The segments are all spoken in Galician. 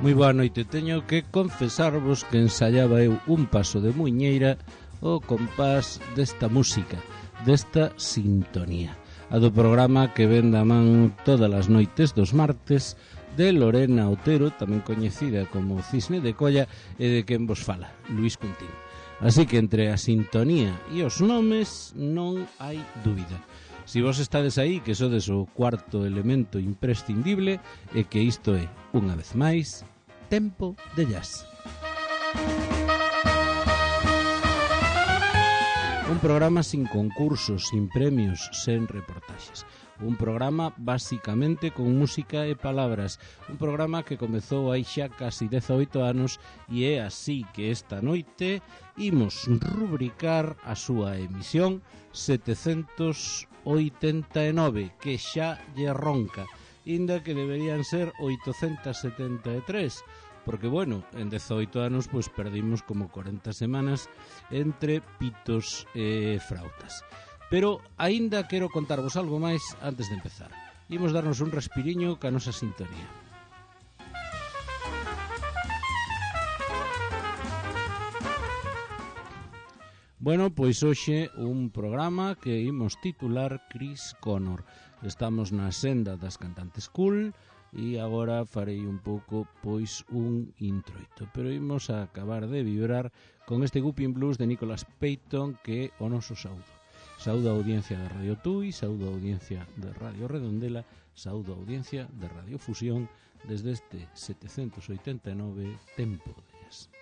Moi boa noite, teño que confesarvos que ensaiaba eu un paso de muiñeira o compás desta música, desta sintonía, a do programa que ven da man todas as noites dos martes de Lorena Otero, tamén coñecida como Cisne de Colla, e de quen vos fala, Luís Cuntín. Así que entre a sintonía e os nomes non hai dúbida. Si vos estades aí, que sodes o cuarto elemento imprescindible, e que isto é, unha vez máis, Tempo de Jazz. Un programa sin concursos, sin premios, sen reportaxes. Un programa basicamente con música e palabras. Un programa que comezou hai xa casi 18 anos e é así que esta noite imos rubricar a súa emisión 789, que xa lle ronca, inda que deberían ser 873. Porque, bueno, en 18 anos pois perdimos como 40 semanas entre pitos e frautas. Pero aínda quero contarvos algo máis antes de empezar. Imos darnos un respiriño ca nosa sintonía. Bueno, pois hoxe un programa que imos titular Chris Connor. Estamos na senda das cantantes cool e agora farei un pouco pois un introito, pero imos a acabar de vibrar con este Whooping Blues de Nicholas Payton, que é o noso saúdo. Saúdo a audiencia de Radio Tui, saúdo a audiencia de Radio Redondela, saúdo a audiencia de Radio Fusión desde este 789 Tempo de Jazz.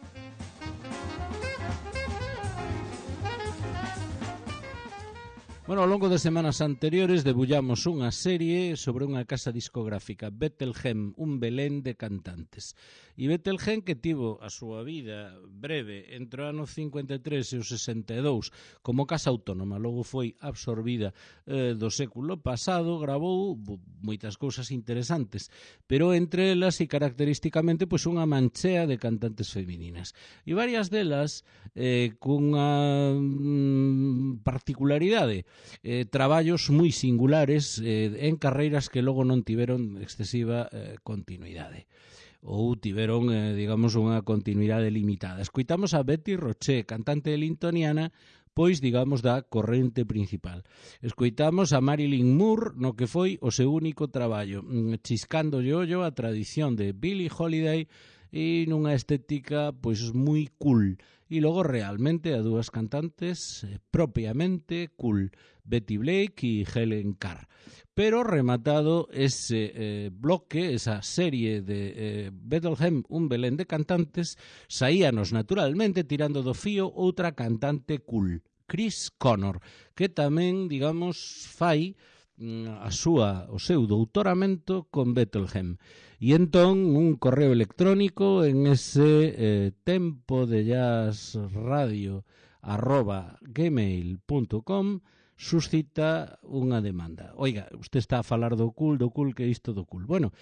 Bueno, ao longo de semanas anteriores debullamos unha serie sobre unha casa discográfica, Bethlehem, un Belén de cantantes. E Bethlehem, que tivo a súa vida breve entre o ano 53 e o 62 como casa autónoma, logo foi absorbida do século pasado, grabou moitas cousas interesantes, pero entre elas e característicamente pois unha manchea de cantantes femininas. E varias delas cunha particularidade, traballos moi singulares en carreiras que logo non tiveron excesiva continuidade ou tiveron, digamos, unha continuidade limitada. Escoitamos a Betty Roche, cantante lintoniana, pois, digamos, da corrente principal. Escoitamos a Marilyn Moore no que foi o seu único traballo, chiscando ollo a tradición de Billie Holiday e nunha estética pois moi cool. E logo realmente a dúas cantantes propiamente cool, Betty Blake e Helen Carr. Pero rematado ese bloque, esa serie de Bethlehem, un Belén de cantantes, saíanos naturalmente tirando do fío outra cantante cool, Chris Connor, que tamén, digamos, fai o seu doutoramento con Bethlehem. E entón un correo electrónico en ese tempo de jazz radio @gmail.com suscita unha demanda. Oiga, usted está a falar do cool, que é isto do cool. Bueno,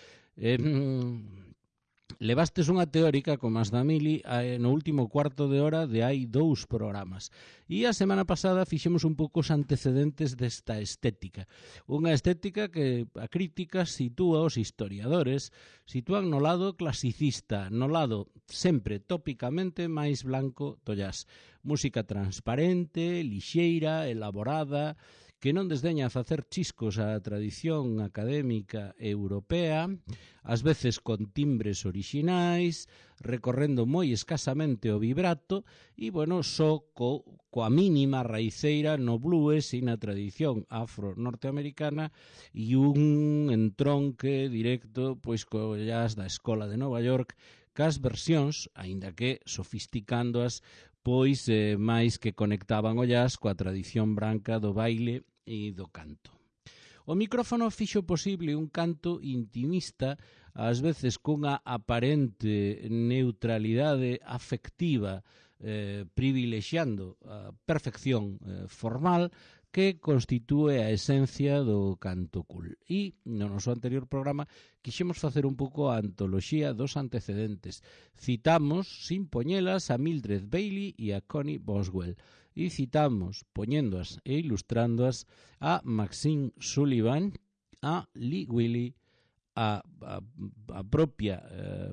levastes unha teórica como as da Mili no último cuarto de hora de hai 2 programas. E a semana pasada fixemos un pouco os antecedentes desta estética. Unha estética que a crítica sitúa, os historiadores sitúan no lado clasicista, no lado sempre tópicamente máis blanco do jazz. Música transparente, lixeira, elaborada, que non desdeña a facer chiscos á tradición académica europea, ás veces con timbres orixinais, recorrendo moi escasamente o vibrato e, bueno, só coa mínima raiceira no blues e na tradición afro-norteamericana e un entronque directo pois co jazz da escola de Nova York, cas versións, aínda que sofisticándoas, pois máis que conectaban o jazz coa tradición branca do baile e do canto. O micrófono fixo posible un canto intimista, ás veces cunha aparente neutralidade afectiva, privilexiando a perfección formal que constitúe a esencia do canto cool. E no noso anterior programa quixemos facer un pouco a antoloxía dos antecedentes. Citamos, sin poñelas, a Mildred Bailey e a Connie Boswell. E citamos, poñéndoas e ilustrándoas, a Maxine Sullivan, a Lee Wiley, a propia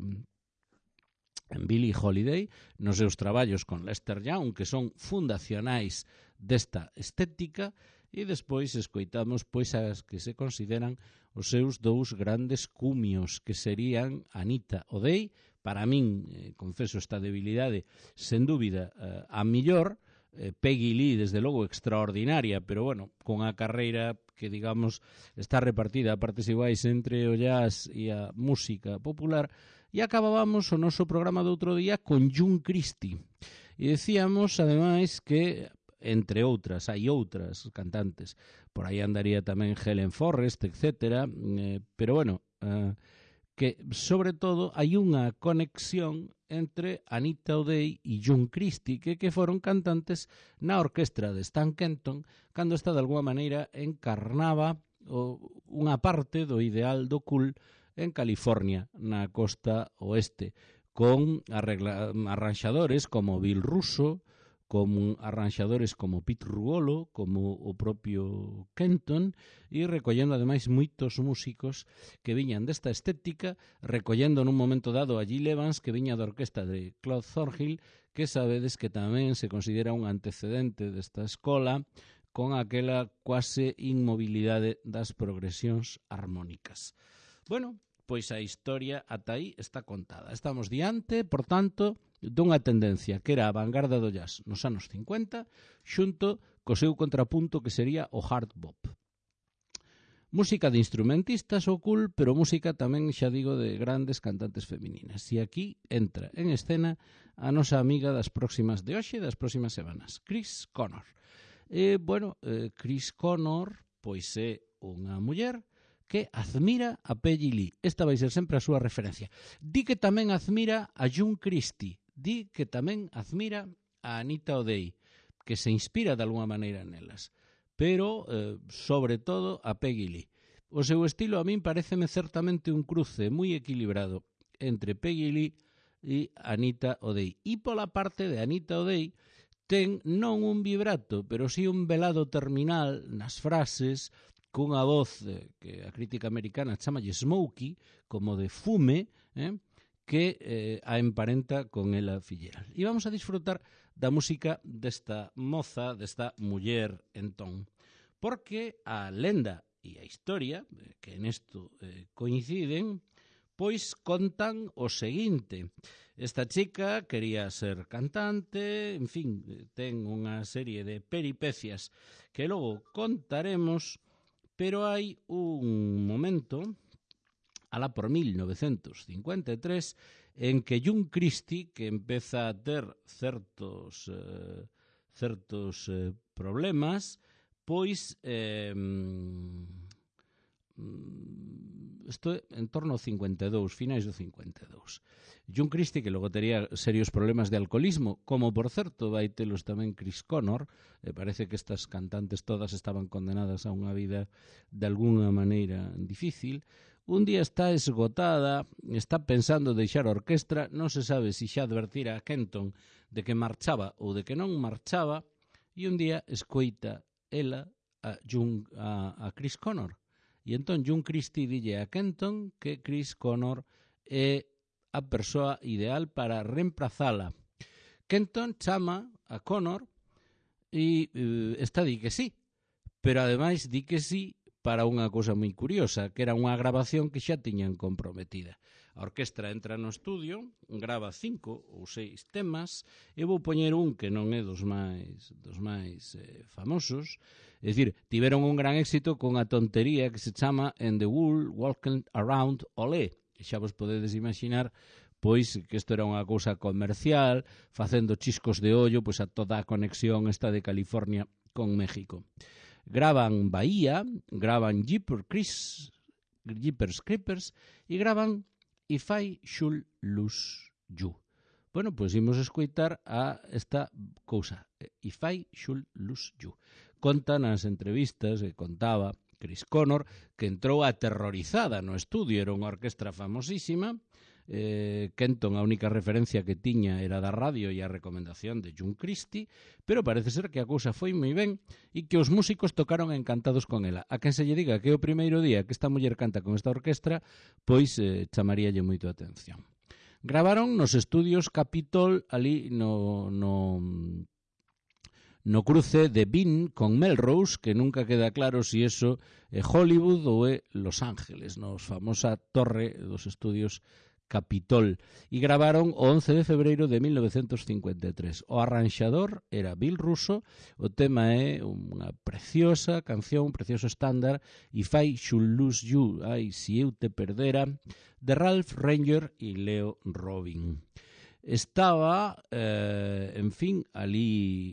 Billie Holiday nos seus traballos con Lester Young, que son fundacionais desta estética, e despois escoitamos pois as que se consideran os seus dous grandes cumios, que serían Anita O'Day, para min, confeso esta debilidade, sen dúbida a millor, Peggy Lee, desde logo, extraordinaria, pero bueno, con a carreira que, digamos, está repartida a partes iguais entre o jazz e a música popular. E acabábamos o noso programa do outro día con June Christy. E decíamos, ademais, que, entre outras, hai outras cantantes. Por aí andaría tamén Helen Forrest, etc. Pero bueno, que, sobre todo, hai unha conexión entre Anita O'Day e June Christy, que foron cantantes na orquestra de Stan Kenton, cando esta, de alguma maneira, encarnaba unha parte do ideal do cool en California, na costa oeste, con arranxadores como Bill Russo, como arranxadores como Pete Rugolo, como o propio Kenton, e recollendo ademais moitos músicos que viñan desta estética, recollendo nun momento dado a Gil Evans, que viña da orquesta de Claude Thornhill, que sabedes que tamén se considera un antecedente desta escola, con aquela quase inmobilidade das progresións armónicas. Bueno, pois a historia ata aí está contada. Estamos diante, por tanto, dunha tendencia que era a vanguarda do jazz nos anos 50, xunto co seu contrapunto que sería o hard bop. Música de instrumentistas ou cool, pero música tamén, xa digo, de grandes cantantes femininas. E aquí entra en escena a nosa amiga das próximas de hoxe, das próximas semanas, Chris Connor. Chris Connor, pois é unha muller que admira a Peggy Lee. Esta vai ser sempre a súa referencia. Di que tamén admira a June Christy, di que tamén admira a Anita O'Day, que se inspira de alguma maneira nelas, pero, sobre todo, a Peggy Lee. O seu estilo a min pareceme certamente un cruce moi equilibrado entre Peggy Lee e Anita O'Day. E pola parte de Anita O'Day ten non un vibrato, pero sí un velado terminal nas frases, cunha voz que a crítica americana chamalle smoky, como de fume, que a emparenta con Ella Fitzgerald. E vamos a disfrutar da música desta moza, desta muller entón, porque a lenda e a historia, que nesto coinciden, pois contan o seguinte. Esta chica quería ser cantante, en fin, ten unha serie de peripecias que logo contaremos, pero hai un momento, alá por 1953, en que June Christy, que empeza a ter certos problemas, pois isto en torno ao 52, finais do 52. June Christy, que logo tería serios problemas de alcoholismo, como por certo vai telos tamén Chris Connor, parece que estas cantantes todas estaban condenadas a unha vida de alguna maneira difícil. Un día está esgotada, está pensando deixar a orquestra, non se sabe se xa advertira a Kenton de que marchaba ou de que non marchaba, e un día escoita ela a Chris Connor. E entón June Christy dille a Kenton que Chris Connor é a persoa ideal para reemplazala. Kenton chama a Connor e esta di que sí, pero ademais di que sí para unha cousa moi curiosa, que era unha grabación que xa tiñan comprometida. A orquestra entra no estudio, grava 5 ou 6 temas, e vou poñer un que non é dos máis famosos, é dicir, tiveron un gran éxito con a tontería que se chama "And the World Walking Around Olé", que xa vos podedes imaginar pois que isto era unha cousa comercial, facendo chiscos de ollo pois a toda a conexión esta de California con México. Graban Bahía, graban Jeepers Creepers e graban If I Should Lose You. Bueno, pois imos escoitar a esta cousa, If I Should Lose You. Conta nas entrevistas que contaba Chris Connor que entrou aterrorizada no estudio, era unha orquestra famosísima, Kenton a única referencia que tiña era da radio e a recomendación de John Christie, pero parece ser que a cousa foi moi ben e que os músicos tocaron encantados con ela. A quen se lle diga que é o primeiro día que esta muller canta con esta orquestra, pois chamaríalle moito a atención. Gravaron nos estudios Capitol ali no cruce de Bean con Melrose, que nunca queda claro se eso é Hollywood ou é Los Ángeles, nos famosa torre dos estudios Capitol, e gravaron o 11 de febreiro de 1953. O arranxador era Bill Russo, o tema é unha preciosa canción, un precioso estándar, If I Should Lose You, ai, si eu te perdera, de Ralph Ranger e Leo Robin. Estaba, en fin, ali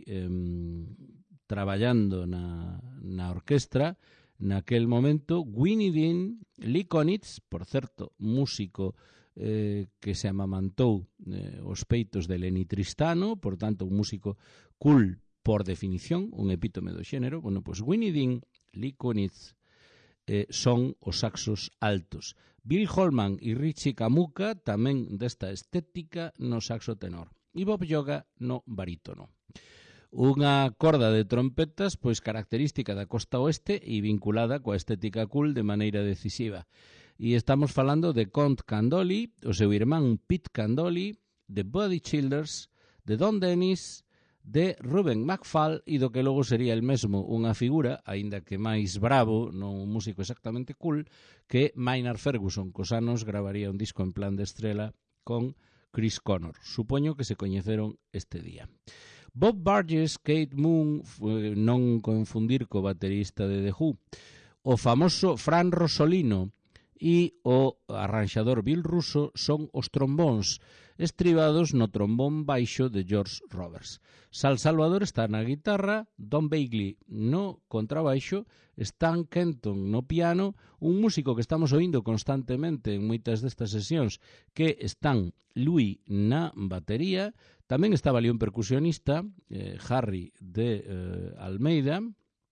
traballando na orquestra naquel momento Winnie Dean, Lee Konitz, por certo, músico que se amamantou os peitos de Lenny Tristano, por tanto, un músico cool por definición, un epítome do xénero. Bueno, pois Winnie Dean, Lee Konitz, son os saxos altos. Bill Holman e Richie Camuca tamén desta estética no saxo tenor. E Bob Yoga no barítono. Unha corda de trompetas pois característica da costa oeste e vinculada coa estética cool de maneira decisiva. E estamos falando de Count Candoli, o seu irmán Pete Candoli, de Buddy Childers, de Don Dennis, de Ruben McFall e do que logo sería el mesmo unha figura, aínda que máis bravo, non un músico exactamente cool, que Maynard Ferguson. Cos anos gravaría un disco en plan de estrela con Chris Connor. Supoño que se coñeceron este día. Bob Burgess, Kate Moon, non confundir co baterista de The Who, o famoso Fran Rosolino e o arranxador Bill Russo son os trombóns, estribados no trombón baixo de George Roberts. Sal Salvador está na guitarra, Don Bagley no contrabaixo, Stan Kenton no piano, un músico que estamos oindo constantemente en moitas destas sesións, que están Louis na batería, tamén estaba ali un percusionista, Harry de Almeida,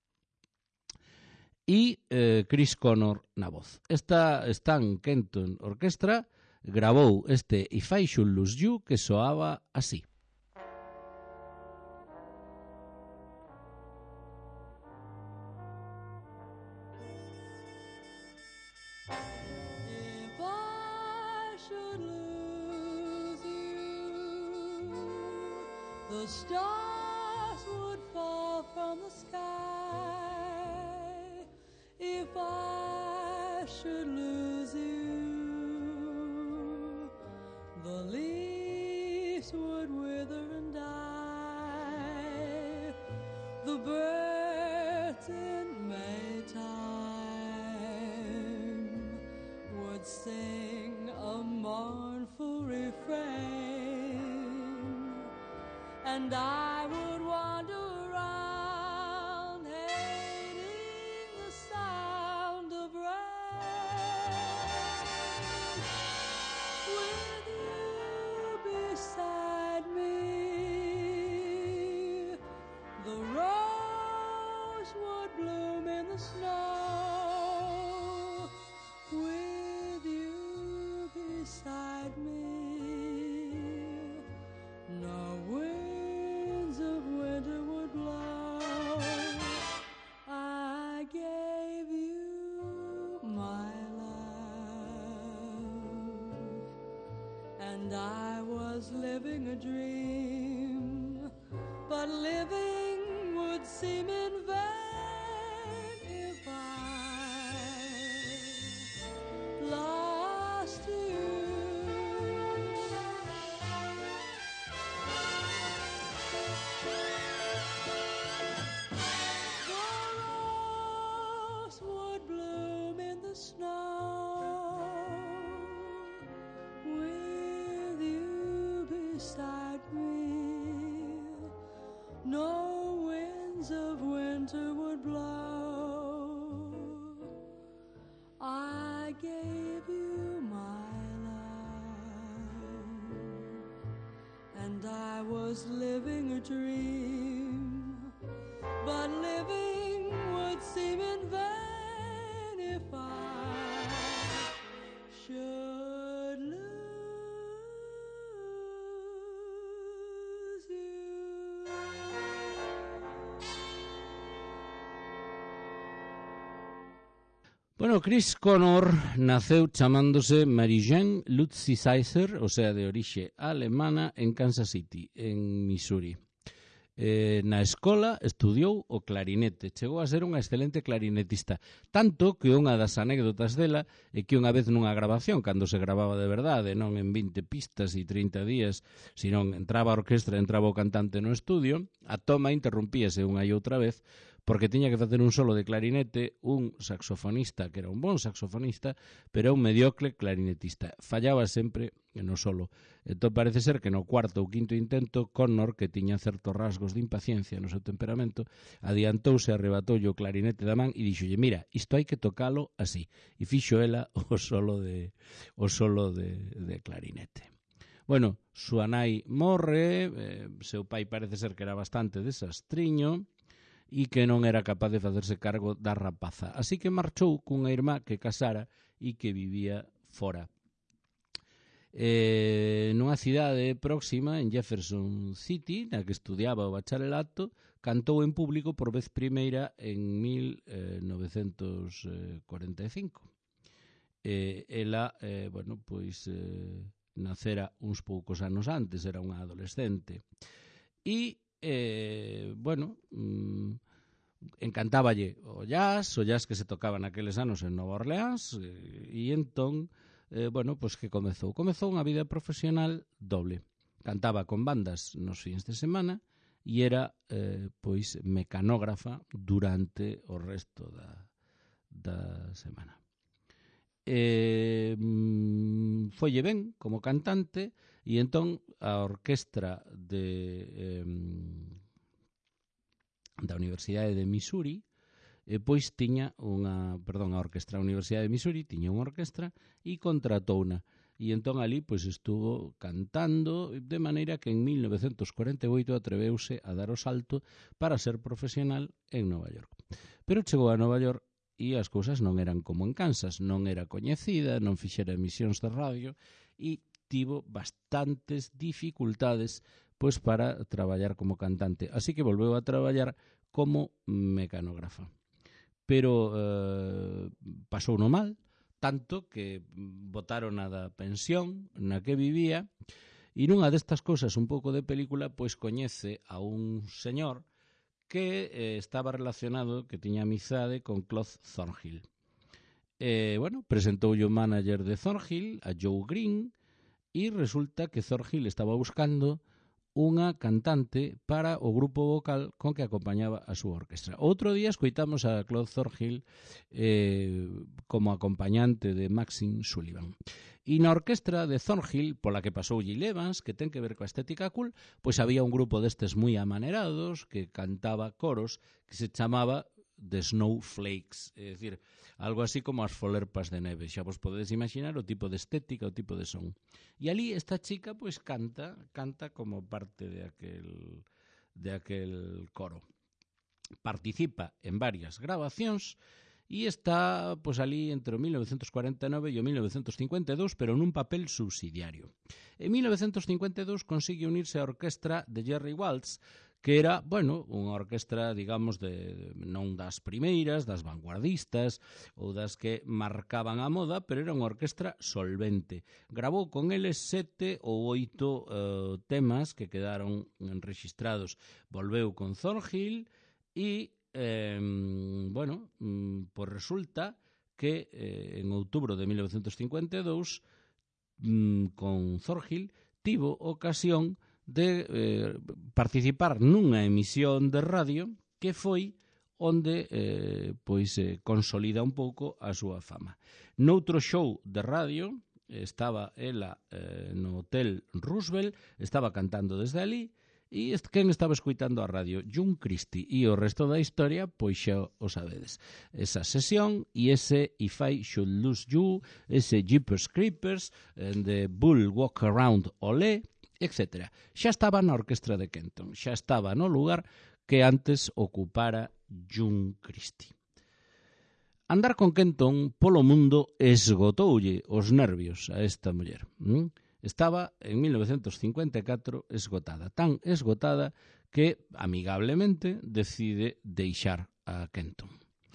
e Chris Connor na voz. Esta Stan Kenton Orquestra grabou este If I Should Lose You, que soaba así. If I should lose you, the stars would fall from the sky. If I should lose you, the leaves would wither and die. The birds in Maytime would sing a mournful refrain, and I would wander around hating the sound of rain. With you beside me, the rose would bloom in the snow. With you beside me, no winds of winter would blow. I gave you my love, and I was living a dream, but living would seem in vain if I lost you. The rose would bloom in the snow. With you beside me, no winds of winter would blow. I gave you my love, and I was living a dream, but living would seem in vain if I should lose Bueno, Chris Connor naceu chamándose Marie-Jeanne Lutzi-Seiser, o sea, de orixe alemana, en Kansas City, en Missouri. Na escola estudiou o clarinete, chegou a ser unha excelente clarinetista, tanto que unha das anécdotas dela é que unha vez nunha grabación, cando se grababa de verdade, non en 20 pistas e 30 días, senón entraba a orquestra, entraba o cantante no estudio, a toma interrumpíase unha e outra vez, porque tiña que facer un solo de clarinete un saxofonista, que era un bon saxofonista, pero un mediocre clarinetista. Fallaba sempre no solo. Entón parece ser que no cuarto ou quinto intento, Connor, que tiña certos rasgos de impaciencia no seu temperamento, adiantouse, arrebatoulle o clarinete da man e dixolle, mira, isto hai que tocalo así. E fixo ela o solo de clarinete. Bueno, súa nai morre, seu pai parece ser que era bastante desastriño, e que non era capaz de facerse cargo da rapaza. Así que marchou cunha irmá que casara e que vivía fora. Nunha cidade próxima, en Jefferson City, na que estudiaba o bacharelato, cantou en público por vez primeira en 1945. Ela, nacera uns poucos anos antes, era unha adolescente. E encantáballe o jazz que se tocaba naqueles anos en Nova Orleans, e entón, que comezou unha vida profesional doble. Cantaba con bandas nos fins de semana e era, mecanógrafa durante o resto da semana. Folle ben como cantante e entón a orquestra da Universidade de Missouri a orquestra da Universidade de Missouri tiña unha orquestra e contratouna e entón ali estuvo cantando de maneira que en 1948 atreveuse a dar o salto para ser profesional en Nova York. Pero chegou a Nova York e as cousas non eran como en Kansas, non era coñecida, non fixera emisións de radio e tivo bastantes dificultades para traballar como cantante. Así que volveu a traballar como mecanógrafa. Pero pasou no mal, tanto que botaron a da pensión na que vivía e nunha destas cousas un pouco de película coñece a un señor que estaba relacionado, que tiña amizade con Claude Thornhill. Presentoulle o manager de Thornhill, a Joe Green, e resulta que Thornhill estaba buscando unha cantante para o grupo vocal con que acompañaba a súa orquestra. Outro día escoitamos a Claude Thornhill como acompañante de Maxine Sullivan. E na orquestra de Thornhill, pola que pasou Gil Evans, que ten que ver coa estética cool, había un grupo destes moi amanerados que cantaba coros que se chamaba The Snowflakes, é dicir, algo así como as folerpas de neve. Xa vos podedes imaginar o tipo de estética, o tipo de son. E ali esta chica canta como parte de aquel coro. Participa en varias grabacións e está ali entre o 1949 e o 1952, pero nun papel subsidiario. En 1952 consigue unirse á orquestra de Jerry Waltz, que era, unha orquestra, digamos, non das primeiras, das vanguardistas ou das que marcaban a moda, pero era unha orquestra solvente. Gravou con eles 7 ou 8 temas que quedaron rexistrados. Volveu con Thornhill e, resulta que en outubro de 1952, con Thornhill, tivo ocasión de participar nunha emisión de radio que foi onde consolida un pouco a súa fama. Noutro show de radio estaba ela no Hotel Roosevelt, estaba cantando desde ali e quen estaba escoitando a radio? June Christy, e o resto da historia xa o sabedes. Esa sesión e ese If I Should Lose You, ese Jeepers Creepers, The Bull Walk Around Olé, etc. Xa estaba na orquestra de Kenton, xa estaba no lugar que antes ocupara June Christy. Andar con Kenton polo mundo esgotoulle os nervios a esta muller. Estaba en 1954 esgotada, tan esgotada que amigablemente decide deixar a Kenton.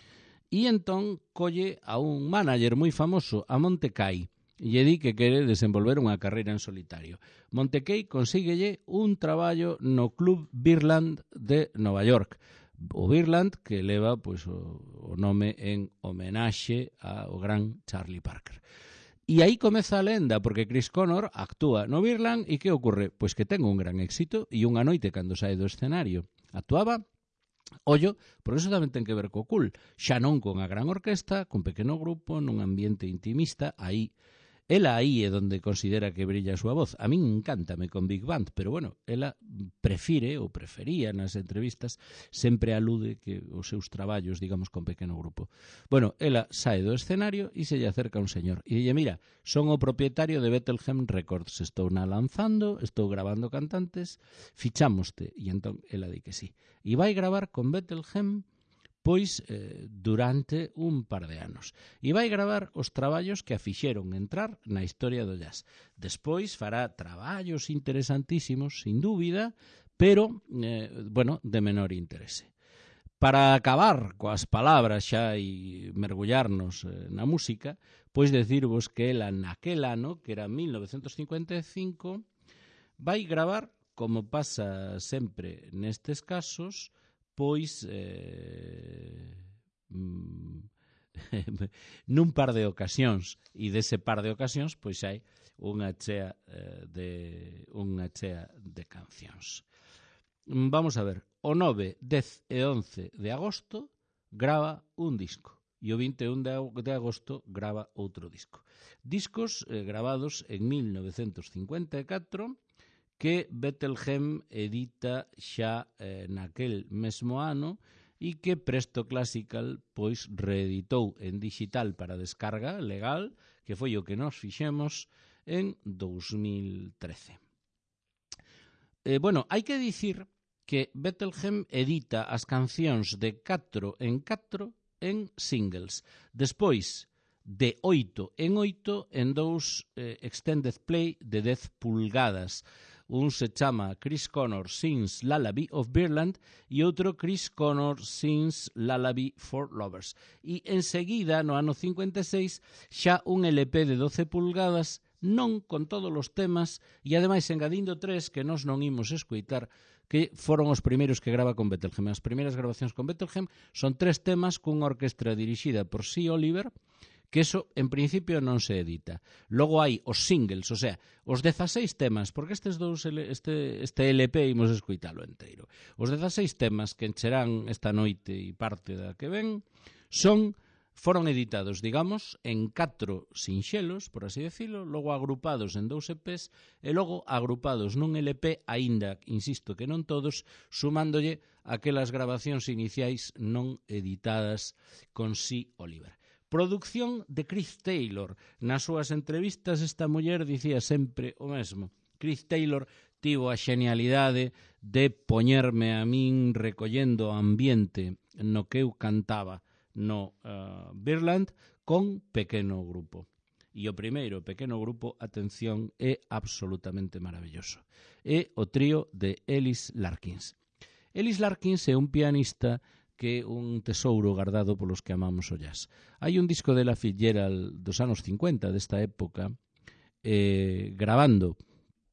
E entón colle a un manager moi famoso, a Montekay, e lle di que quere desenvolver unha carreira en solitario. Montekay consíguelle un traballo no Club Birdland de Nova York. O Birdland que leva pois, o nome en homenaxe ao gran Charlie Parker. E aí comeza a lenda, porque Chris Connor actúa no Birdland e que ocorre? Pois que ten un gran éxito e unha noite cando sae do escenario actuaba. Ollo, porque eso tamén ten que ver co cool. Xa non con a gran orquesta, con pequeno grupo, nun ambiente intimista, aí. Ela aí é onde considera que brilla a súa voz. A min encántame con Big Band, pero bueno, ela prefire ou prefería nas entrevistas, sempre alude que os seus traballos, digamos, con pequeno grupo. Bueno, ela sae do escenario e se lle acerca un señor. E dille, mira, son o propietario de Bethlehem Records, estou na lanzando, estou grabando cantantes, fichámoste. E entón ela di que sí. E vai gravar con Bethlehem pois durante un par de anos. E vai gravar os traballos que a fixeron entrar na historia do jazz. Despois fará traballos interesantísimos, sin dúbida, pero, bueno, de menor interese. Para acabar coas palabras xa e mergullarnos na música, pois decirvos que ela naquel ano, que era 1955, vai gravar, como pasa sempre nestes casos, pois nun par de ocasións, e dese par de ocasións pois hai unha chea de cancións. Vamos a ver, o 9, 10 e 11 de agosto grava un disco e o 21 de agosto grava outro disco. Discos gravados en 1954 que Bethlehem edita xa naquel mesmo ano e que Presto Classical pois reeditou en digital para descarga legal, que foi o que nos fixemos en 2013. Bueno, hai que dicir que Bethlehem edita as cancións de 4 en 4 en singles. Despois, de 8 en 8 en 2 extended play de 10 pulgadas. Un se chama Chris Connor Sings Lullaby of Birdland e outro Chris Connor Sings Lullaby for Lovers. E enseguida, no ano 56, xa un LP de 12 pulgadas, non con todos os temas, e ademais engadindo 3 que nós non imos escoitar, que foron os primeiros que grava con Bethlehem. As primeiras grabacións con Bethlehem son 3 temas cunha orquestra dirixida por C. Oliver, que eso en principio non se edita. Logo hai os singles, o sea, os 16 temas, porque estes dous este LP imos escoitalo enteiro. Os 16 temas que encherán esta noite e parte da que ven foron editados, digamos, en 4 sinxelos, por así decirlo, logo agrupados en 2 EPs e logo agrupados nun LP, aínda, insisto, que non todos, sumándolle aquelas grabacións iniciais non editadas con C. Oliver. Producción de Chris Taylor. Nas súas entrevistas esta muller dicía sempre o mesmo. Chris Taylor tivo a xenialidade de poñerme a min recollendo o ambiente no que eu cantaba no Birdland con pequeno grupo. E o primeiro pequeno grupo, atención, é absolutamente maravilloso. É o trío de Ellis Larkins. Ellis Larkins é un pianista que é un tesouro guardado polos que amamos o jazz. Hai un disco de Ella Fitzgerald dos anos 50, desta época, grabando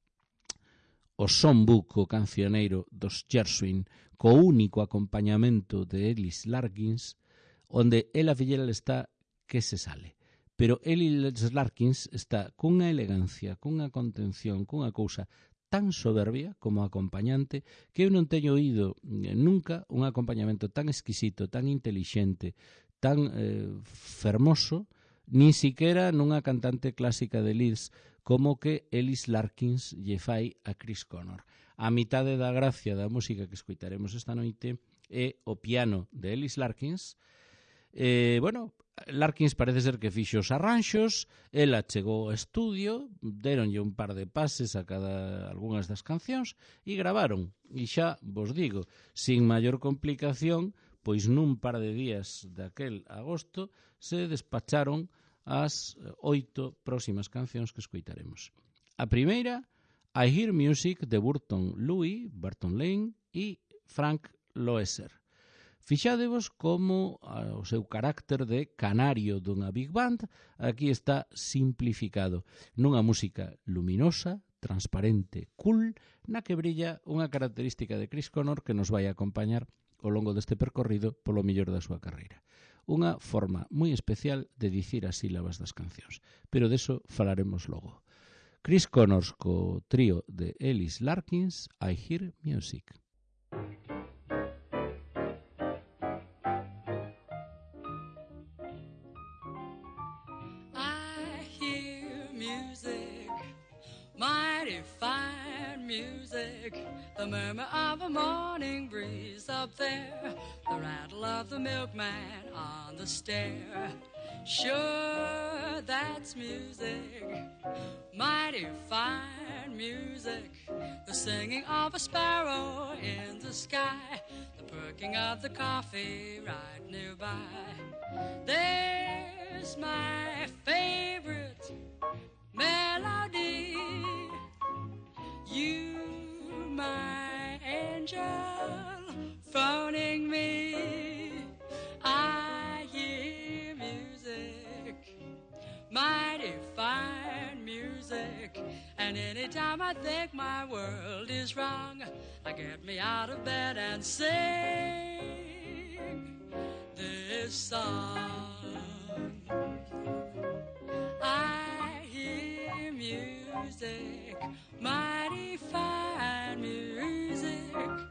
o songbook, o cancioneiro dos Gershwin, co único acompañamento de Ellis Larkins, onde Ella Fitzgerald está que se sale. Pero Ellis Larkins está cunha elegancia, cunha contención, cunha cousa tan soberbia como acompañante que eu non teño oído nunca un acompañamento tan exquisito, tan intelixente, tan fermoso, nin siquiera nunha cantante clásica de Leeds como que Ellis Larkins lle fai a Chris Connor. A mitade da gracia da música que escoitaremos esta noite é o piano de Ellis Larkins. Bueno, Larkins parece ser que fixo os arranxos, ela chegou ao estudio, deronlle un par de pases a cada algunhas das cancións e gravaron. E xa vos digo, sin maior complicación, pois nun par de días daquel agosto se despacharon as 8 próximas cancións que escoitaremos. A primeira, I Hear Music, de Burton Lane e Frank Loesser. Fixádevos como o seu carácter de canario dunha big band aquí está simplificado nunha música luminosa, transparente, cool, na que brilla unha característica de Chris Connor que nos vai acompañar ao longo deste percorrido polo mellor da súa carreira. Unha forma moi especial de dicir as sílabas das cancións, pero deso falaremos logo. Chris Connor co trío de Ellis Larkins, I Hear Music. I hear music, mighty fine music, the murmur of a morning breeze up there, the rattle of the milkman on the stair. Sure, that's music, mighty fine music, the singing of a sparrow in the sky, the perking of the coffee right nearby. There's my favorite melody, you, my angel, phoning me. I hear music, mighty fine music, and anytime I think my world is wrong, I get me out of bed and sing this song. I hear music, mighty fine music.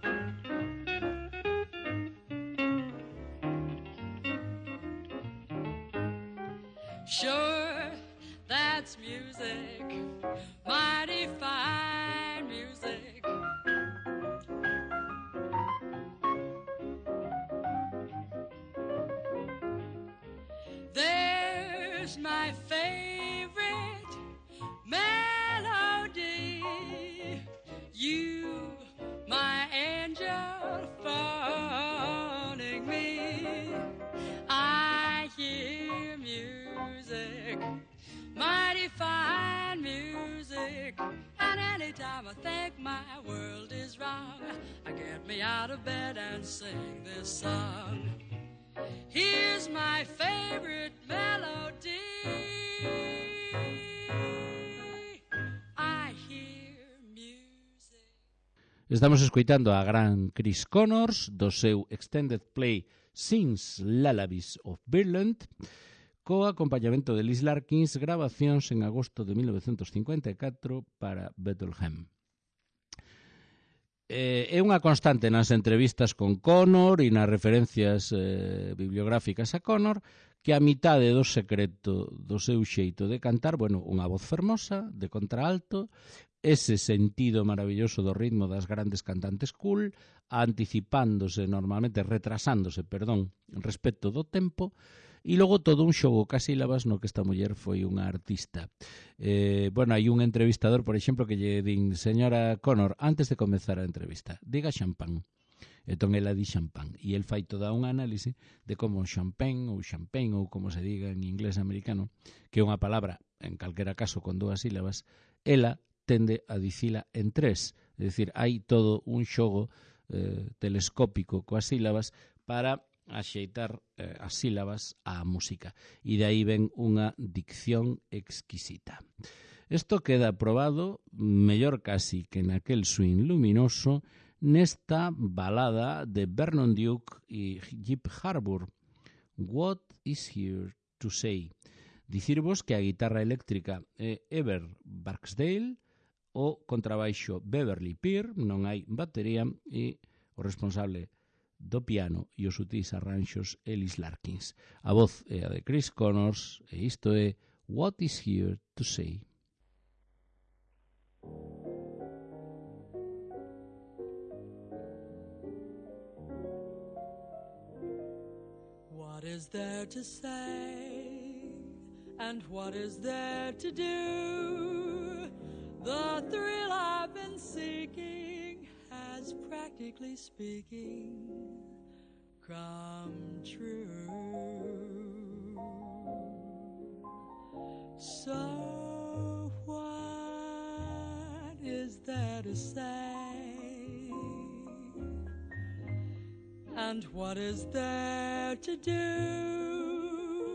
Sure, that's music, mighty fine music. There's my favorite melody, you, my angel, phoning me. I hear music, mighty fine music, and anytime I think my world is wrong, I get me out of bed and sing this song. Here's my favorite melody, I hear music. Estamos escoitando a gran Chris Connors do seu extended play Sings Lullabies of Birdland, co acompañamento de Ellis Larkins, grabacións en agosto de 1954 para Bethlehem. É unha constante nas entrevistas con Connor e nas referencias bibliográficas a Connor que a mitade do secreto do seu xeito de cantar, bueno, unha voz fermosa, de contraalto, ese sentido maravilloso do ritmo das grandes cantantes cool, retrasándose, respecto do tempo, e logo todo un xogo ca sílabas no que esta muller foi unha artista. Hai un entrevistador, por exemplo, que lle din: señora Connor, antes de comezar a entrevista, diga champán. Entón ela di champán, e el fai toda un análise de como champagne ou como se diga en inglés americano, que é unha palabra, en calquera caso con dúas sílabas, ela tende a dicila en tres, é dicir, hai todo un xogo telescópico coas sílabas para axeitar as sílabas á música, e de aí ven unha dicción exquisita. Isto queda probado mellor casi que naquel swing luminoso nesta balada de Vernon Duke e Jeep Harbour, What is Here to Say. Dicirvos que a guitarra eléctrica é Ever Barksdale, o contrabaixo Beverly Peer, non hai batería, e o responsable do piano e os sutis arranxos Ellis Larkins. A voz é a de Chris Connors e isto é What is Here to Say. What is there to say, and what is there to do? The thrill I've been seeking has, practically speaking, come true. So what is there to say? And what is there to do?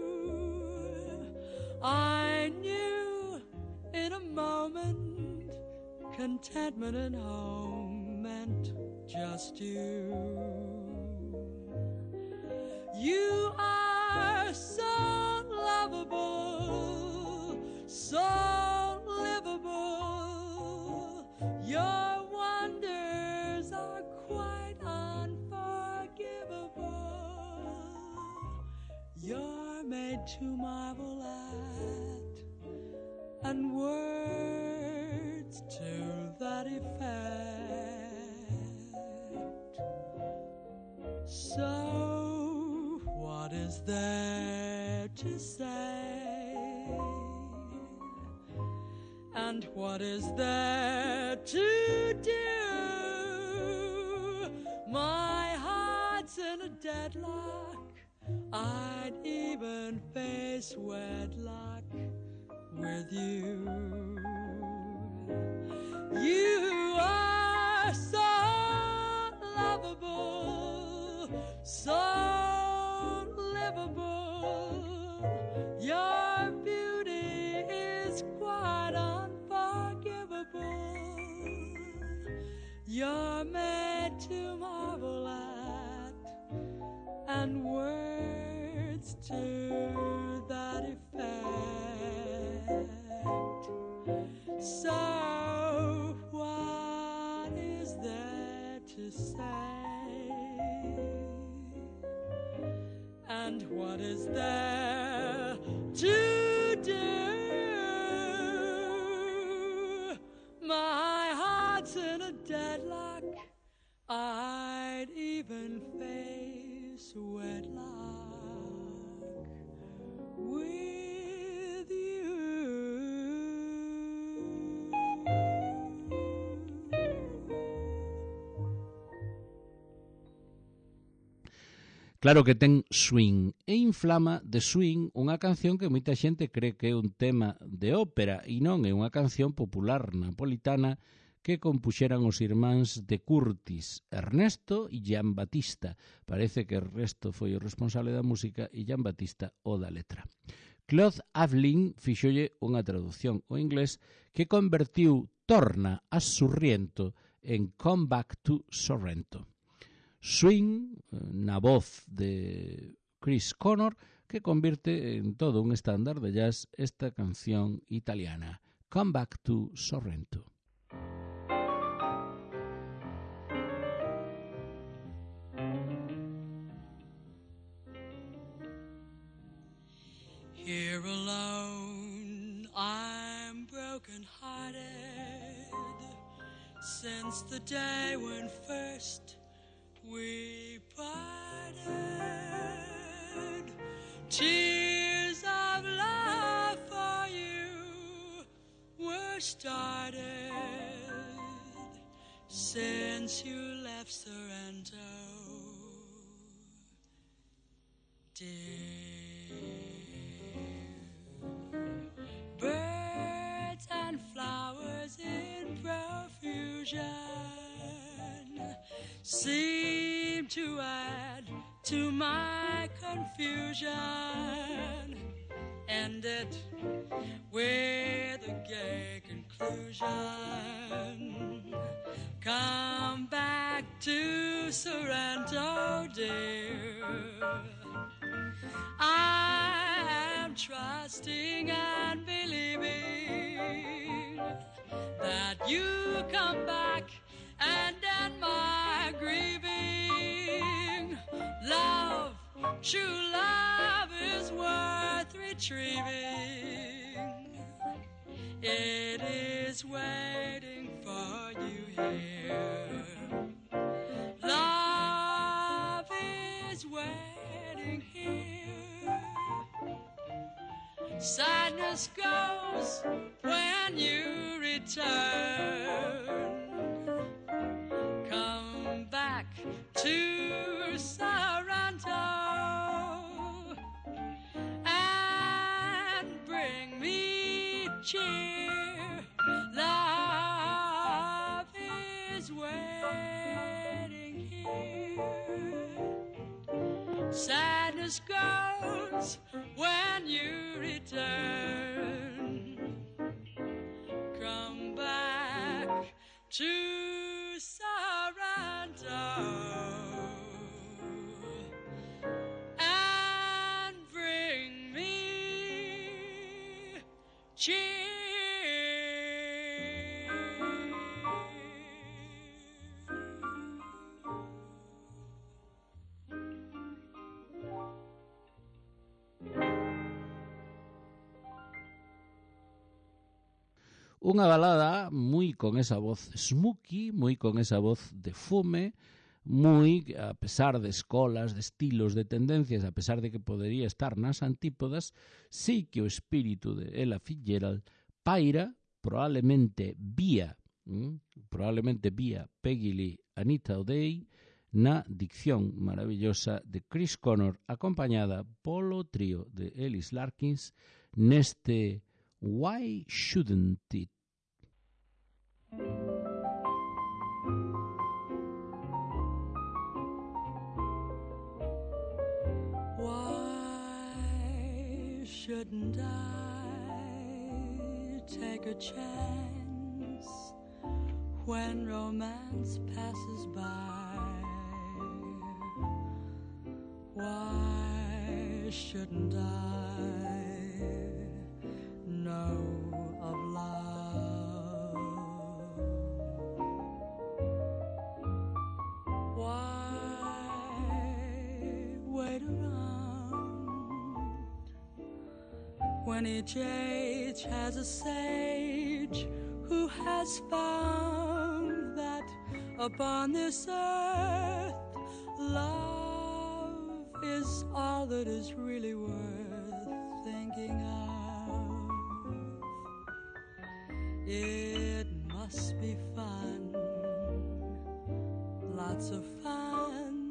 I knew in a moment contentment and home meant just you. You are so lovable, so livable. Your wonders are quite unforgivable. You're made to marvel at, and words to that effect. So what is there to say? And what is there to do? My heart's in a deadlock. I'd even face wedlock with you. You are so lovable, so livable. Your beauty is quite unforgivable. You're made to marvel at, and words to that effect. So what is there to say? And what is there to do? My heart's in a deadlock. I'd even face wedlock with you. Claro que ten swing e inflama de swing unha canción que moita xente cree que é un tema de ópera e non é unha canción popular napolitana que compuxeran os irmáns de Curtis, Ernesto e Gian Battista. Parece que Ernesto foi o responsable da música e Gian Battista o da letra. Claude Avlin fixolle unha traducción ao inglés que convertiu Torna a Sorrento en Come Back to Sorrento. Swing, na voz de Chris Connor, que convierte en todo un estándar de jazz esta canción italiana, Come Back to Sorrento. Here alone, I'm broken-hearted since the day when first we parted. Tears of love for you were started since you left Sorrento, dear. Birds and flowers in profusion seem to add to my confusion. End it with a gay conclusion. Come back to Sorrento, dear. I am trusting and believing that you come back and end my grieving. Love, true love is worth retrieving. It is waiting for you here. Love is waiting here. Sadness goes when you return. Come back to Sorrento and bring me cheer. Love is waiting here. this goes when you return. Come back to Sorrento and bring me cheer. Unha balada moi con esa voz smooky, moi con esa voz de fume, moi, a pesar de escolas, de estilos, de tendencias, a pesar de que podería estar nas antípodas, sí que o espírito de Ella Fitzgerald paira, probablemente vía Peggy Lee, Anita O'Day, na dicción maravillosa de Chris Connor, acompañada polo trío de Ellis Larkins, neste Why Shouldn't It? Why shouldn't I take a chance when romance passes by? Why shouldn't I know of love? Why wait around when each age has a sage who has found that upon this earth love is all that is really worth thinking of. It must be fun, lots of fun,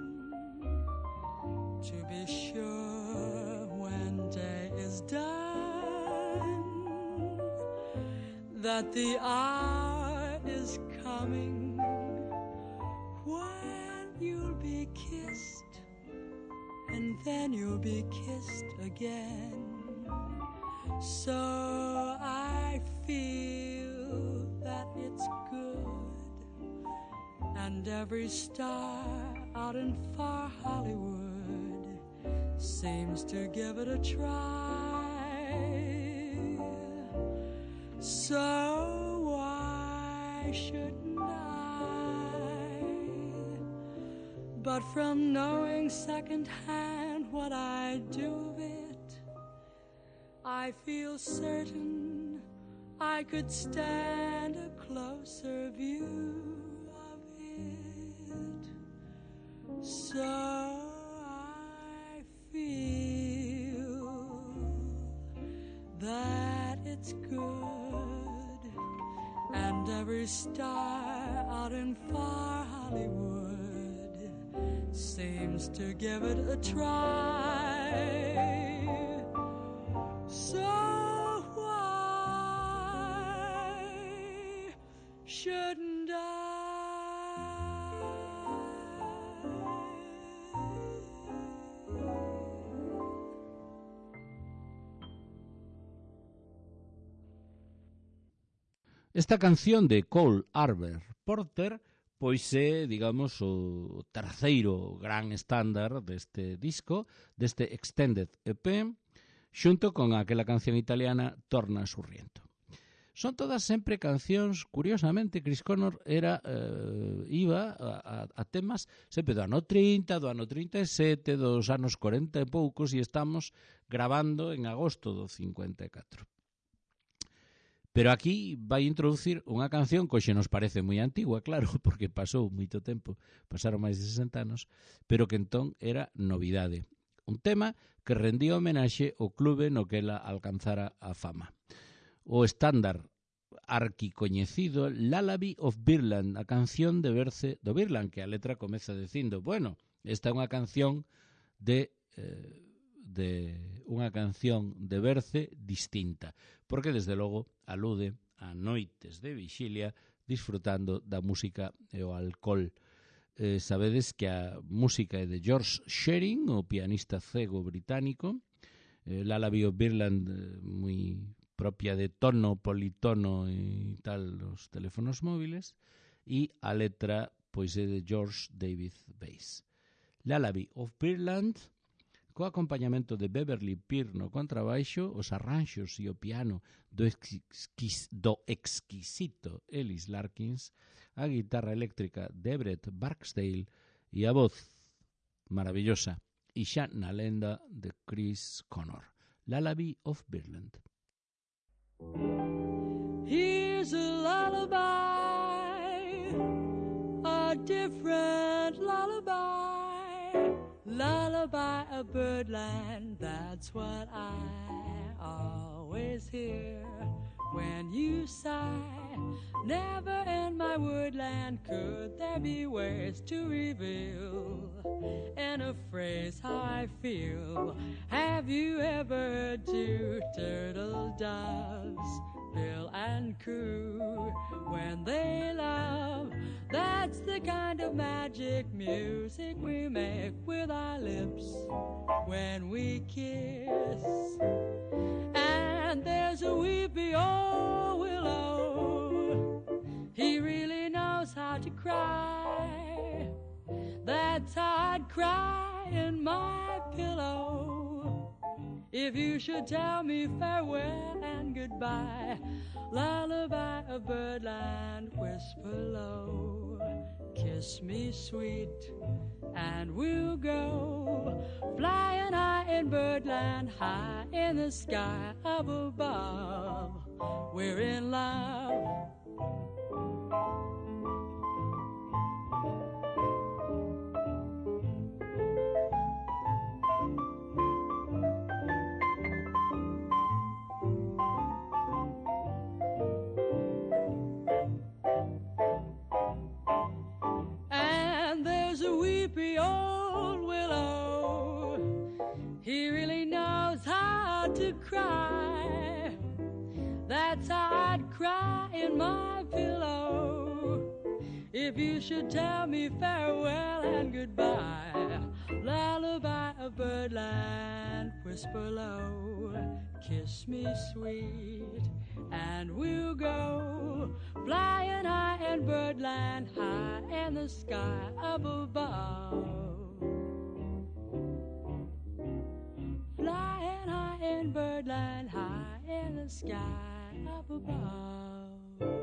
to be sure when day is done that the hour is coming when you'll be kissed and then you'll be kissed again. So I feel that it's good, and every star out in far Hollywood seems to give it a try. So why shouldn't I? But from knowing secondhand what I do of it, I feel certain I could stand a closer view of it. So I feel that it's good, and every star out in far Hollywood seems to give it a try. So why shouldn't I? Esta canción de Cole Arbor Porter pois é, digamos, o terceiro gran estándar deste disco, deste Extended EP, xunto con aquela canción italiana Torna Surriento. Son todas sempre cancións, curiosamente, Chris Connor iba a temas sempre do ano 30, do ano 37, dos anos 40 e poucos, e estamos grabando en agosto do 54. Pero aquí vai introducir unha canción que hoxe nos parece moi antigua, claro, porque pasou moito tempo, pasaron máis de 60 anos, pero que entón era novidade. Un tema que rendía homenaxe ao clube no que ela alcanzara a fama. O estándar arquicoñecido Lullaby of Birdland, a canción de Berce do Birdland, que a letra comeza dicindo, bueno, esta é unha canción de Berce distinta, porque desde logo alude a noites de vixilia disfrutando da música e o alcohol Sabedes que a música é de George Shearing, o pianista cego británico. Lullaby of Birdland, moi propia de tono, politono e tal, os teléfonos móviles. E a letra, pois, é de George David Bass. Lullaby of Birdland, co acompañamento de Beverly Peer no contrabaixo, os arranxos e o piano do exquisito Ellis Larkins, a guitarra eléctrica de Everett Barksdale e a voz maravillosa e xa na lenda de Chris Connor. Lullaby of Birdland. Here's a lullaby, a different lullaby, lullaby of birdland, that's what I always hear. When you sigh, never in my woodland could there be ways to reveal in a phrase how I feel. Have you ever heard two turtle doves bill and coo when they love? That's the kind of magic music we make with our lips when we kiss. And there's a weepy old willow, he really knows how to cry. That's how I'd cry in my pillow if you should tell me farewell and goodbye. Lullaby of birdland, whisper low, kiss me sweet, and we'll go flying high in birdland, high in the sky up above. We're in love. Weepy old willow, he really knows how to cry. That's how I'd cry in my pillow if you should tell me farewell and goodbye. Lullaby of birdland, whisper low, kiss me sweet, and we'll go flying high in birdland, high in the sky up above. Flying high in birdland, high in the sky up above.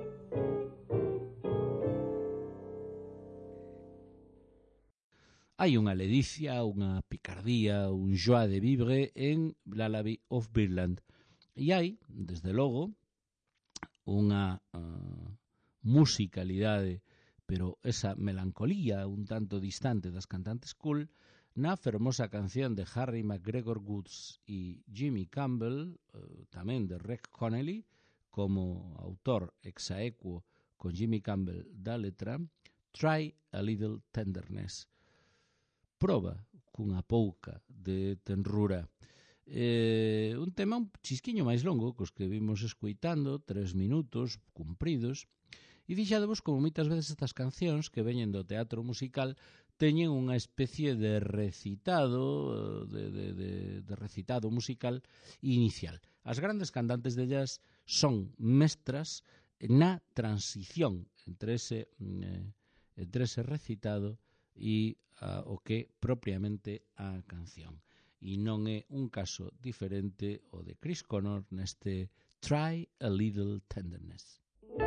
Hai unha ledicia, unha picardía, un joie de vivre en Lullaby of Birdland. E hai, desde logo, unha musicalidade, pero esa melancolía un tanto distante das cantantes cool, na fermosa canción de Harry McGregor Woods e Jimmy Campbell, tamén de Reg Connelly, como autor ex aequo con Jimmy Campbell da letra, Try a Little Tenderness. Proba cunha pouca de tenrura. Un tema un chisquiño máis longo cos que vimos escuitando, 3 minutos cumpridos, e fixadevos como moitas veces estas cancións que veñen do teatro musical teñen unha especie de recitado de recitado musical inicial. As grandes cantantes de jazz son mestras na transición entre ese recitado e o que propiamente a canción. E non é un caso diferente o de Chris Connor neste Try a Little Tenderness.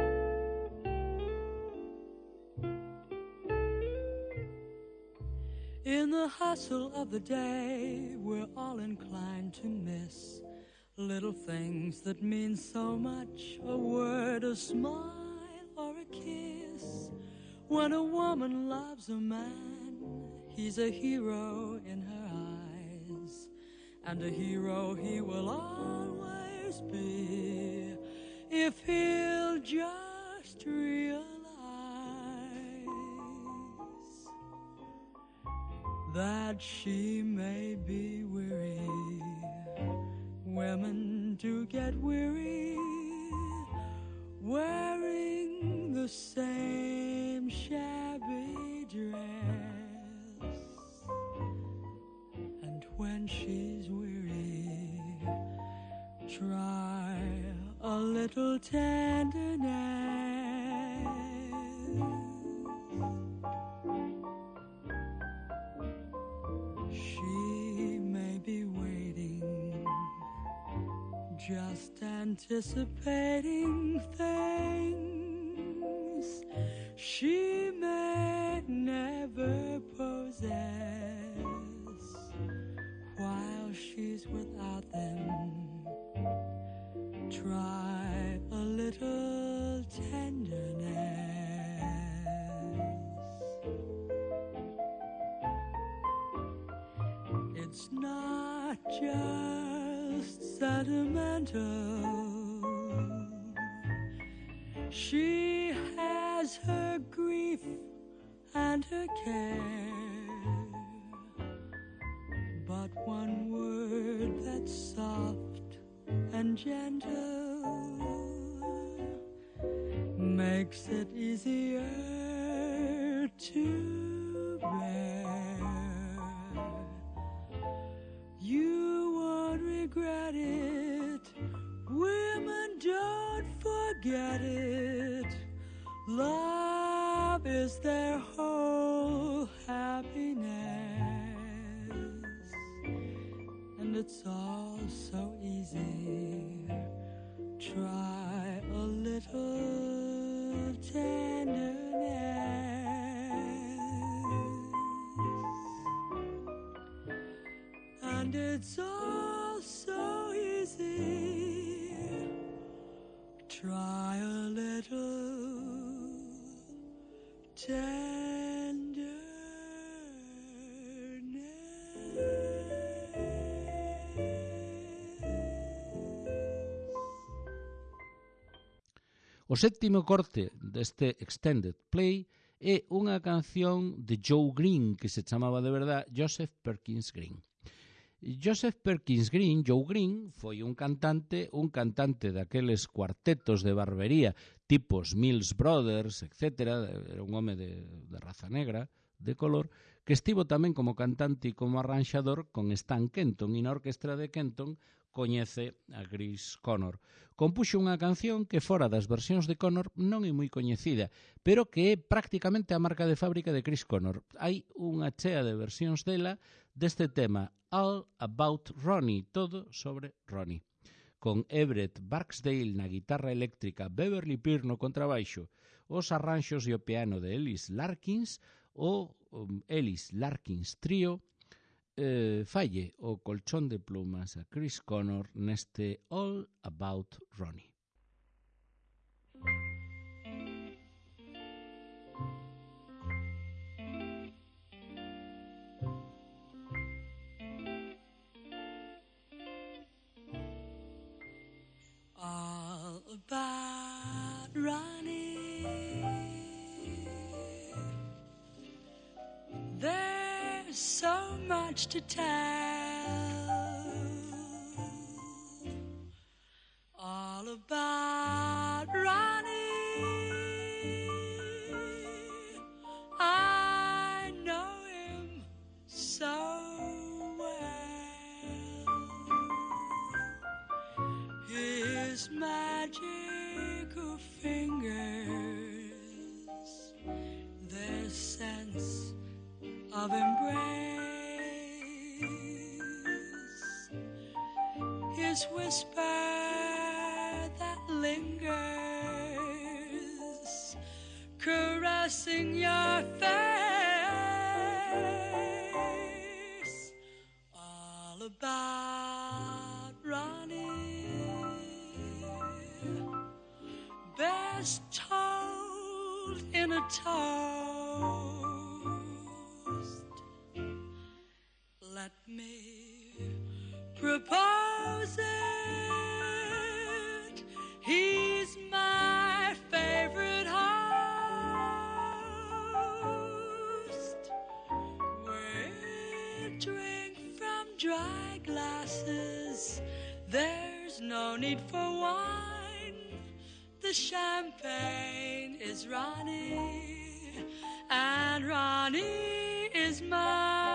In the hustle of the day, we're all inclined to miss little things that mean so much, a word, a smile, or a kiss. When a woman loves a man, he's a hero in her eyes, and a hero he will always be if he'll just realize that she may be weary. Women do get weary wearing the same shabby dress. little tenderness. She may be waiting, just anticipating things she may never possess. While she's without them, try a little tenderness. It's not just sentimental. She has her grief and her care, but one word that's soft and gentle makes it easier to bear. You won't regret it. Women, don't forget it. Love is their whole happiness, and it's all so easy. Try a little tenderness, and it's all so easy. Try a little tenderness. O sétimo corte deste Extended Play é unha canción de Joe Green que se chamaba de verdad Joseph Perkins Green. Joseph Perkins Green, Joe Green, foi un cantante daqueles cuartetos de barbería tipos Mills Brothers, etc. Era un home de raza negra, de color, que estivo tamén como cantante e como arranxador con Stan Kenton, e na orquestra de Kenton coñece a Chris Connor. Compuxo unha canción que fora das versións de Connor non é moi coñecida, pero que é prácticamente a marca de fábrica de Chris Connor. Hai unha chea de versións dela deste tema, All About Ronnie, todo sobre Ronnie, con Everett Barksdale na guitarra eléctrica, Beverly Pearl no contrabaixo, os arranxos e o piano de Ellis Larkins, o Ellis Larkins Trio, falle o colchón de plumas a Chris Connor neste All About Ronnie. All about Ronnie, there's so much to tell. All about Ronnie, I know him so well. His magical fingers, their sense of embrace, his whisper that lingers, caressing your face. All about Ronnie, best told in a toast. Let me propose it. He's my favorite host. We drink from dry glasses. There's no need for wine. The champagne is Ronnie, and Ronnie is mine.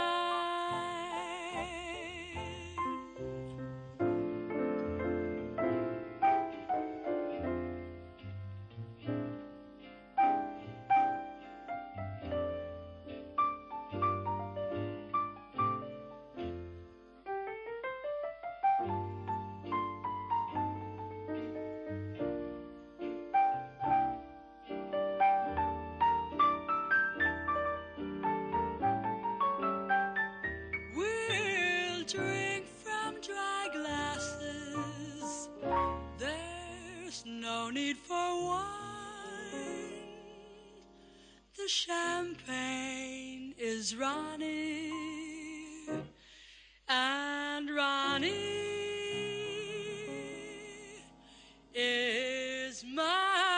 champagne is Ronnie, and Ronnie is mine.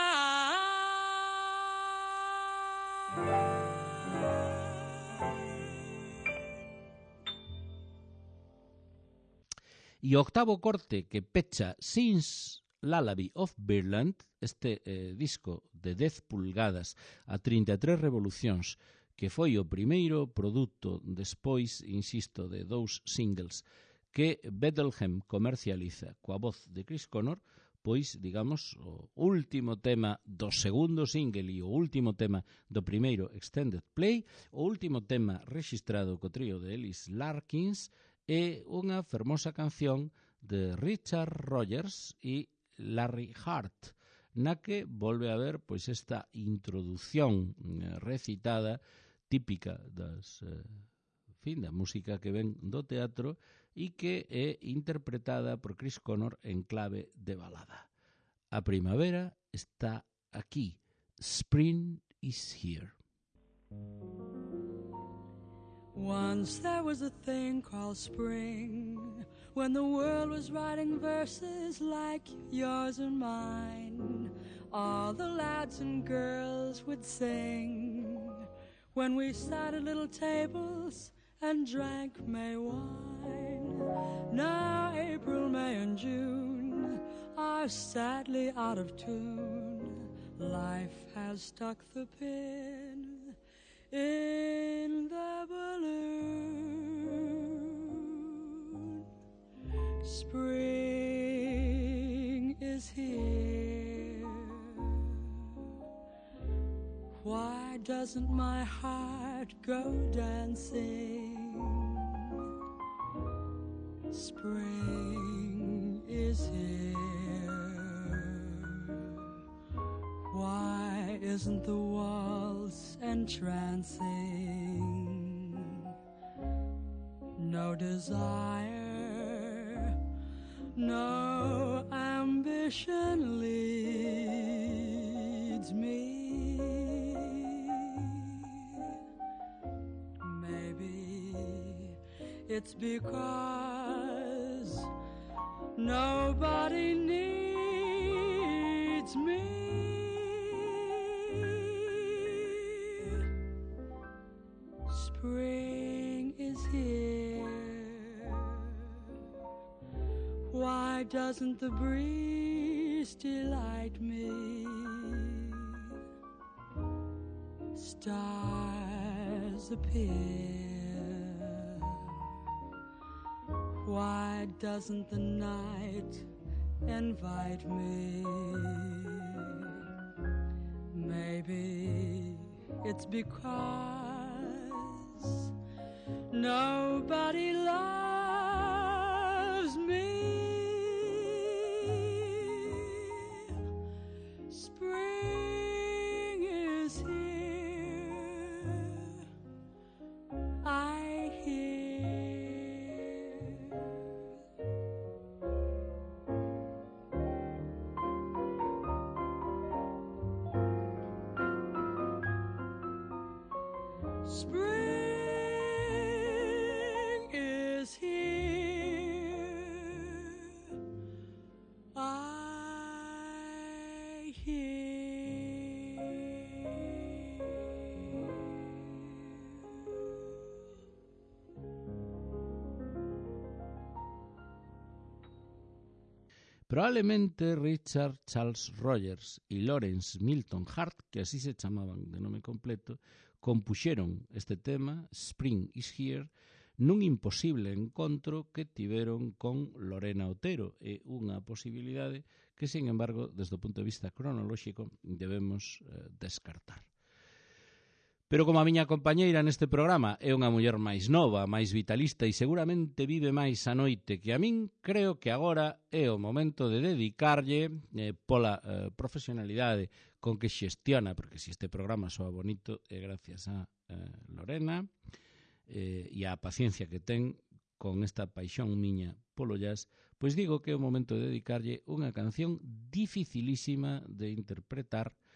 E o octavo corte que pecha Since Lullaby of Birdland, este disco de 10 pulgadas a 33 revolucións, que foi o primeiro produto despois, insisto, de 2 singles que Bethlehem comercializa coa voz de Chris Connor, pois, digamos, o último tema do segundo single e o último tema do primeiro extended play, o último tema registrado co trío de Ellis Larkins, é unha fermosa canción de Richard Rogers e Larry Hart, na que volve a haber pois esta introducción recitada típica das da música que ven do teatro e que é interpretada por Chris Connor en clave de balada. A primavera está aquí. Spring is here. Once there was a thing called spring, when the world was writing verses like yours and mine. All the lads and girls would sing when we sat at little tables and drank May wine. Now April, May and June are sadly out of tune. Life has stuck the pin in the balloon. Spring is here. Why doesn't my heart go dancing? Spring is here. Why isn't the waltz entrancing? No desire, no ambition leads me. Maybe it's because nobody needs me. Spring is here. Why doesn't the breeze delight me? Stars appear. Why doesn't the night invite me? Maybe it's because nobody loves me. Spring is here. I hear. Spring is here. I hear. Probablemente Richard Charles Rogers e Lawrence Milton Hart, que así se chamaban de nome completo, compuxeron este tema, Spring is Here, nun imposible encontro que tiveron con Lorena Otero, e unha posibilidade que, sin embargo, desde o punto de vista cronolóxico, debemos descartar. Pero como a miña compañeira neste programa é unha muller máis nova, máis vitalista e seguramente vive máis a noite que a min, creo que agora é o momento de dedicarlle pola profesionalidade con que xestiona, porque se este programa soa bonito é gracias a Lorena e a paciencia que ten con esta paixón miña polo jazz, pois digo que é o momento de dedicarlle unha canción dificilísima de interpretar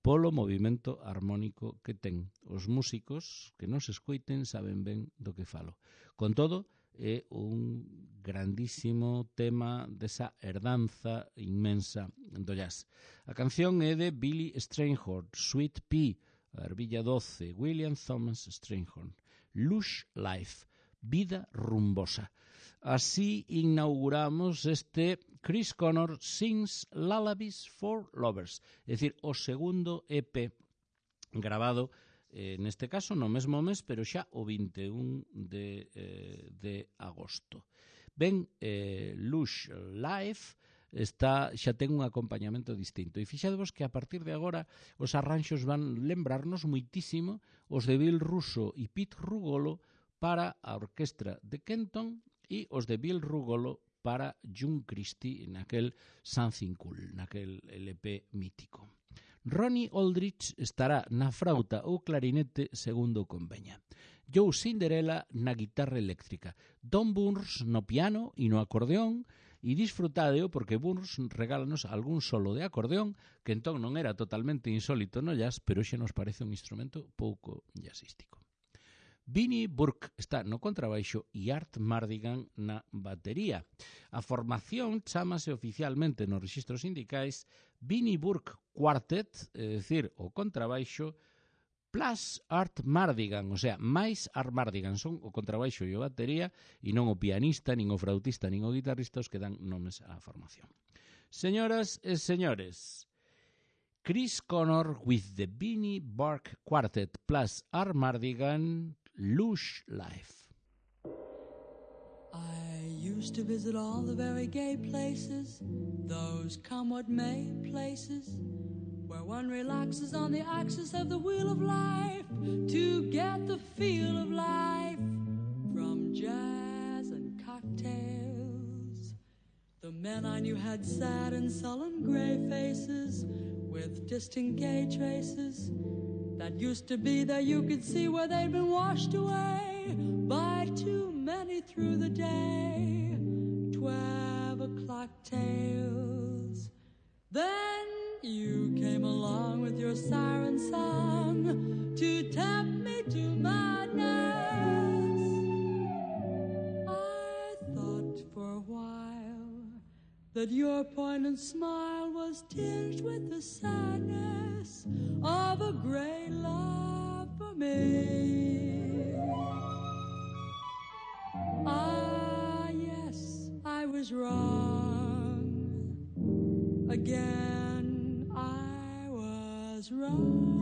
polo movimento armónico que ten. Os músicos que nos escoiten saben ben do que falo. Con todo, é un grandísimo tema desa herdanza inmensa do jazz. A canción é de Billy Strayhorn, Sweet Pea, a ervilla 12, William Thomas Strayhorn. Lush Life, vida rumbosa. Así inauguramos este Chris Connor Sings Lullabies for Lovers, é dicir, o segundo EP grabado, neste caso no mesmo mes, pero xa o 21 de agosto. Ben, Lush Life xa ten un acompañamento distinto. E fixadevos que a partir de agora os arranxos van lembrarnos muitísimo os de Bill Russo e Pete Rugolo para a orquestra de Kenton e os de Bill Rugolo para June Christie naquel Something Cool, naquel LP mítico. Ronnie Aldrich estará na frauta ou clarinete segundo conveña. Joe Cinderella na guitarra eléctrica, Don Burns no piano e no acordeón, e disfrutadeo porque Burns regálanos algún solo de acordeón que entón non era totalmente insólito no jazz, pero xe nos parece un instrumento pouco jazzístico. Vinnie Burke está no contrabaixo e Art Mardigan na batería. A formación chámase oficialmente nos rexistros sindicais Vinnie Burke Quartet, é dicir, o contrabaixo plus Art Mardigan, o sea, máis Art Mardigan, son o contrabaixo e o batería e non o pianista, nin o flautista, nin o guitarrista os que dan nomes á formación. Señoras e señores, Chris Connor with the Vinnie Burke Quartet plus Art Mardigan, Lush Life. I used to visit all the very gay places, those come what may places, where one relaxes on the axis of the wheel of life to get the feel of life from jazz and cocktails. The men I knew had sad and sullen gray faces with distant gay traces that used to be there. You could see where they'd been washed away by too many through the day. 12 o'clock tales. Then you came along with your siren song to tempt me to madness. I thought for a while that your poignant smile was tinged with the sadness of a great love for me. Ah, yes, I was wrong. Again, I was wrong.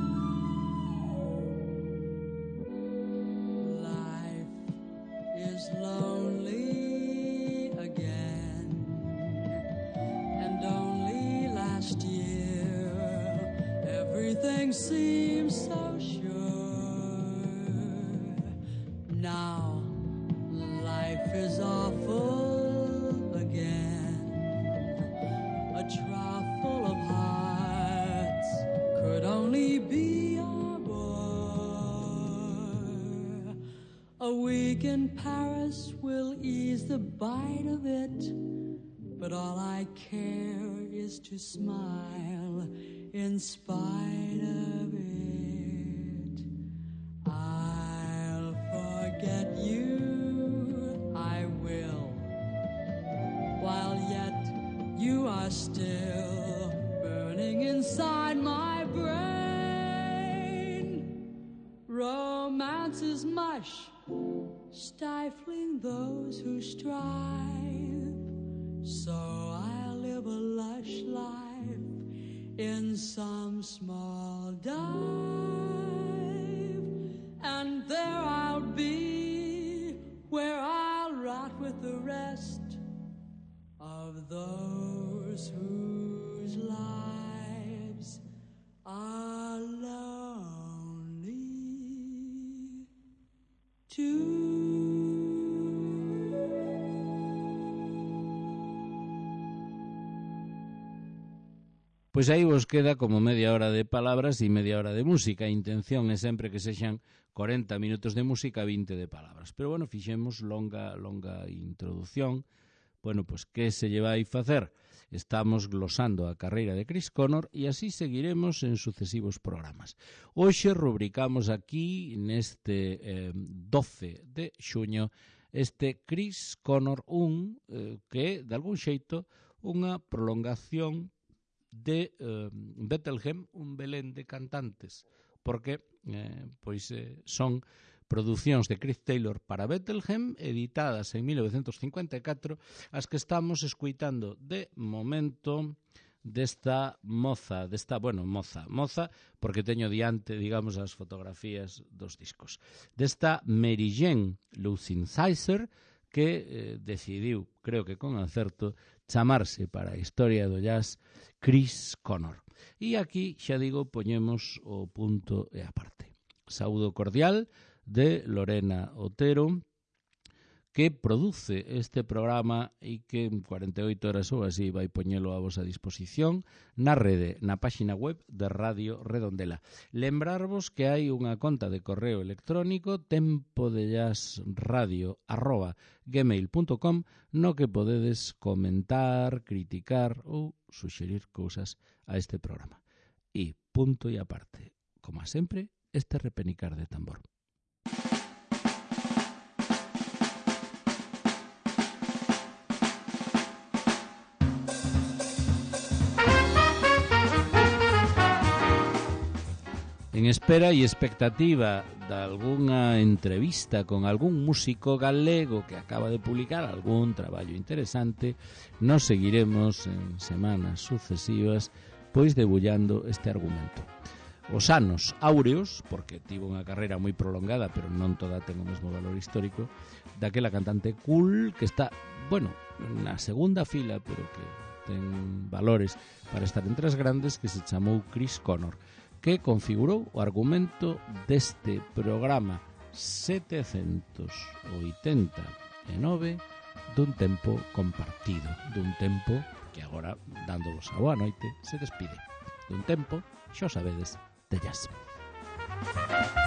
Life is lonely again, and only last year everything seems so sure. Now life is awful again. A trough full of hearts could only be our bore. A week in Paris will ease the bite of it, but all I care is to smile in spite of it. I'll forget you, I will, while yet you are still burning inside my brain. Romance is mush, stifling those who strive. So I'll live a lush life in some small dive, and there I'll be, where I'll rot with the rest of those whose lives are lonely too. Pois aí vos queda como media hora de palabras e media hora de música. A intención é sempre que sexan 40 minutos de música, 20 de palabras. Pero, bueno, fixemos longa introducción. Bueno, pois, que se lle vai facer? estamos glosando a carreira de Chris Connor e así seguiremos en sucesivos programas. Hoxe rubricamos aquí neste 12 de xuño este Chris Connor 1 que de algún xeito unha prolongación de Bethlehem, un Belén de cantantes, porque son producións de Chris Taylor para Bethlehem editadas en 1954, as que estamos escuitando de momento desta moza, porque teño diante, digamos, as fotografías dos discos, desta Mary Jane Lucinsizer, que decidiu, creo que con acerto, chamarse para a historia do jazz Chris Connor. E aquí, xa digo, poñemos o punto e aparte. Saúdo cordial de Lorena Otero, que produce este programa e que en 48 horas ou así vai poñelo a vosa disposición na rede, na páxina web de Radio Redondela. Lembrarvos que hai unha conta de correo electrónico tempodejazzradio@gmail.com no que podedes comentar, criticar ou suxerir cousas a este programa. E punto e aparte, como sempre, este repenicar de tambor. En espera e expectativa de algunha entrevista con algún músico galego que acaba de publicar algún traballo interesante, nos seguiremos en semanas sucesivas pois debullando este argumento. Os anos áureos, porque tivo unha carreira moi prolongada, pero non toda ten o mesmo valor histórico, daquela cantante cool que está, na segunda fila, pero que ten valores para estar entre as grandes, que se chamou Chris Connor, que configurou o argumento deste programa 789 dun tempo compartido, dun tempo que agora, dándovos a boa noite, se despide, dun tempo, xa sabedes, de jazz.